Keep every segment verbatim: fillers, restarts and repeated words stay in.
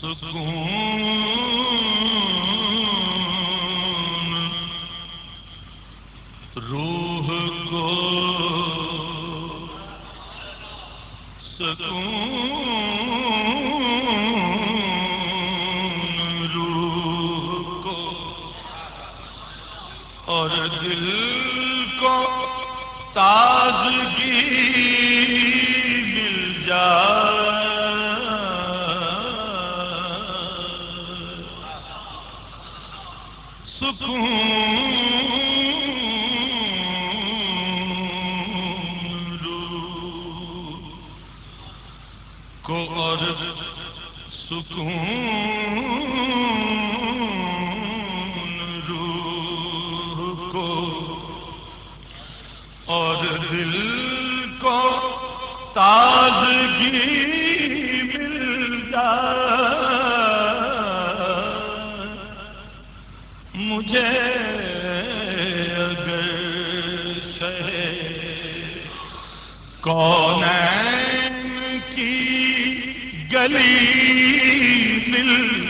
روح کو سکون، روح کو اور دل کو تازگی مل جائے، سکون روح کو اور سکون روح کو اور دل کو تازگی مل جائے، مجھے اگر شہ کونین کی گلی مل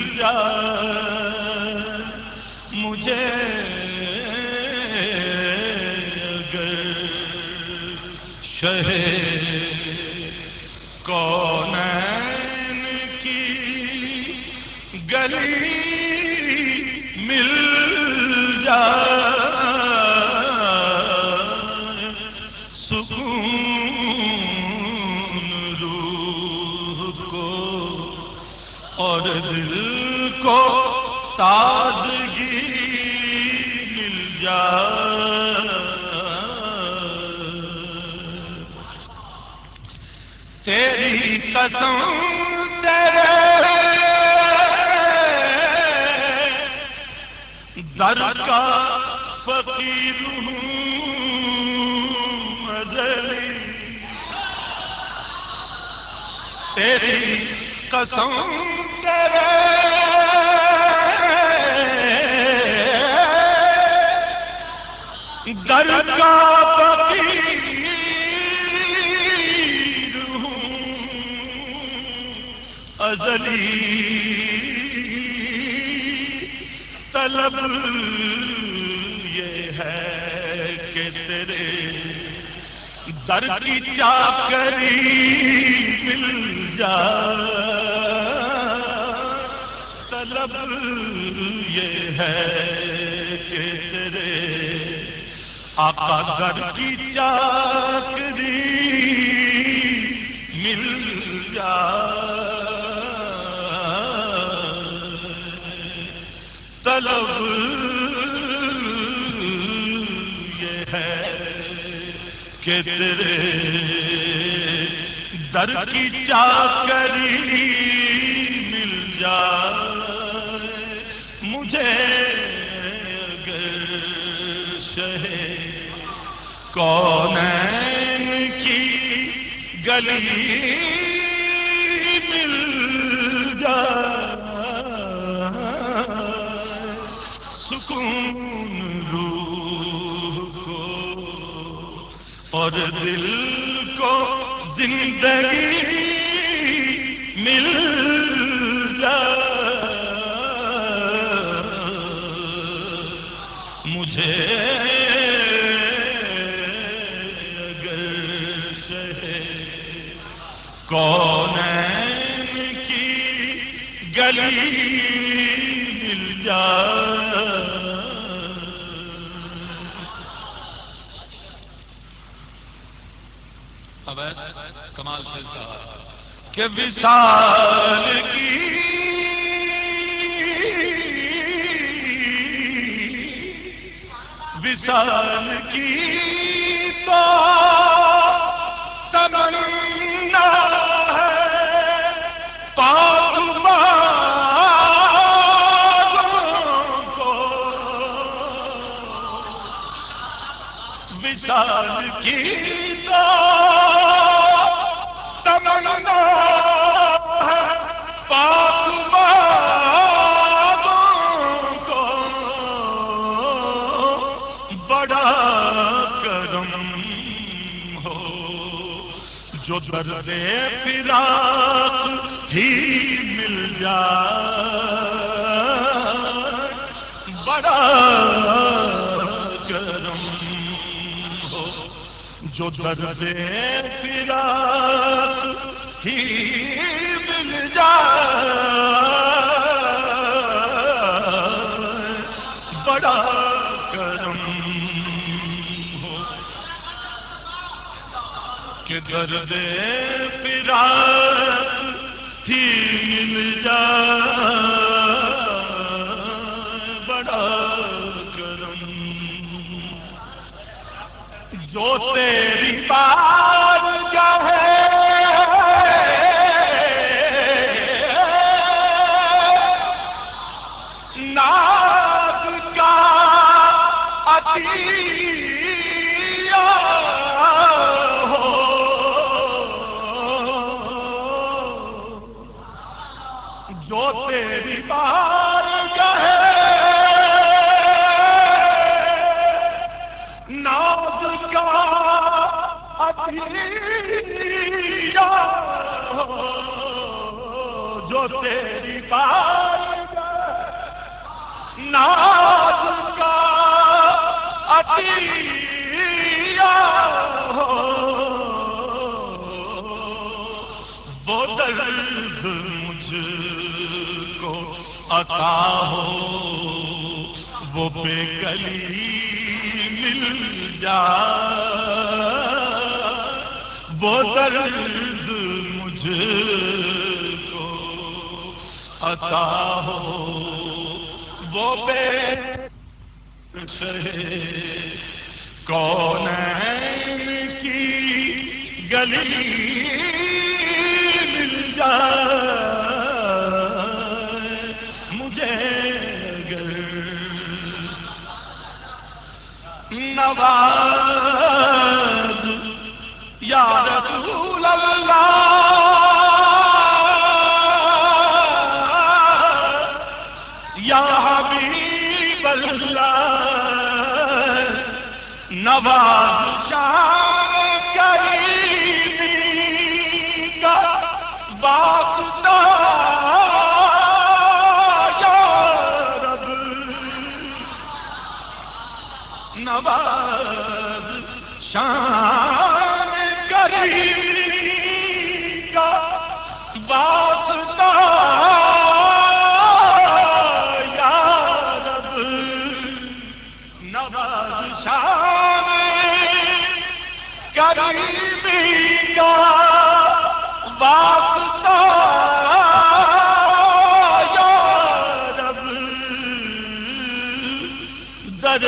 جائے، مجھے شہ کونین کی گلی مل جائے، سکون روح کو اور دل کو تازگی مل جائے، تیری قسم تیرے در کا فقیر ہوں ازلی، تیری قسم تیرے در کا فقیر ازلی، طلب یہ ہے کہ تیرے در کی چاکری مل جائے، طلب یہ ہے کہ تیرے آقا در کی چاکری مل جائے، طلب یہ ہے کہ تیرے در کی چاکری مل جائے، مجھے اگر شہ کونین کی گلی مل جائے، سکون روح کو اور دل کو زندگی مل جائے، مجھے اگر شہ کونین کی گلی مل جائے، کمال ملتا کہ وصال کی وصال کی تو تمنا ہے پاک باغوں کو، وصال کی تو تمنا ہے پاک باغوں کو، بڑا کرم ہو جو درد فراق ہی مل جائے بڑا کرم ہو، جو درد فراق ہی مل جائے بڑا کرم ہو، کہ درد فراق ہی مل جائے بڑا کرم، جو تیری بارگاہ ہے ناز کا عطیہ ہو، جو تیری بارگاہ ہے ناز کا عطیہ ہو، جو تیری بارگاہ ناز کا عطیہ ہو، وہ درد مجھ کو عطا ہو، وہ بے کلی مل جائے، وہ درد مجھ کو عطا ہو، وہ بے کونین کی گلی مل جائے مجھے گر نواز یا رسول اللہ یا حبیب اللہ، نواز شان کریمی کا واسطہ یا رب، نواز شان کریمی کا واسطہ کریمی کا واسطہ یا رب، در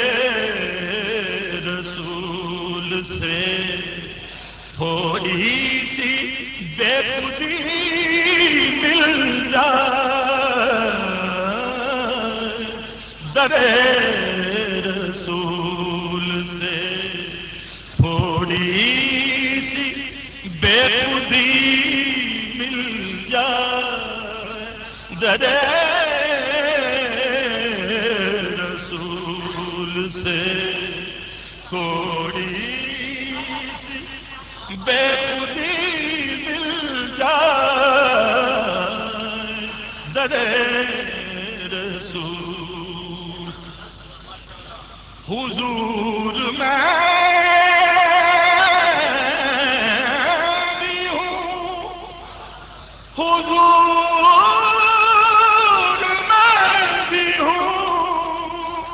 رسول سے تھوڑی سی بے خودی مل جائے، در رسول سے تھوڑی سی بے خودی مل جائے، در رسول سے تھوڑی سی بے خودی مل جائے، در رسول حضور میں حضور میں بھی ہوں،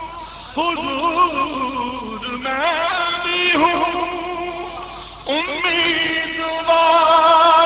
حضور میں بھی ہوں، امیدوار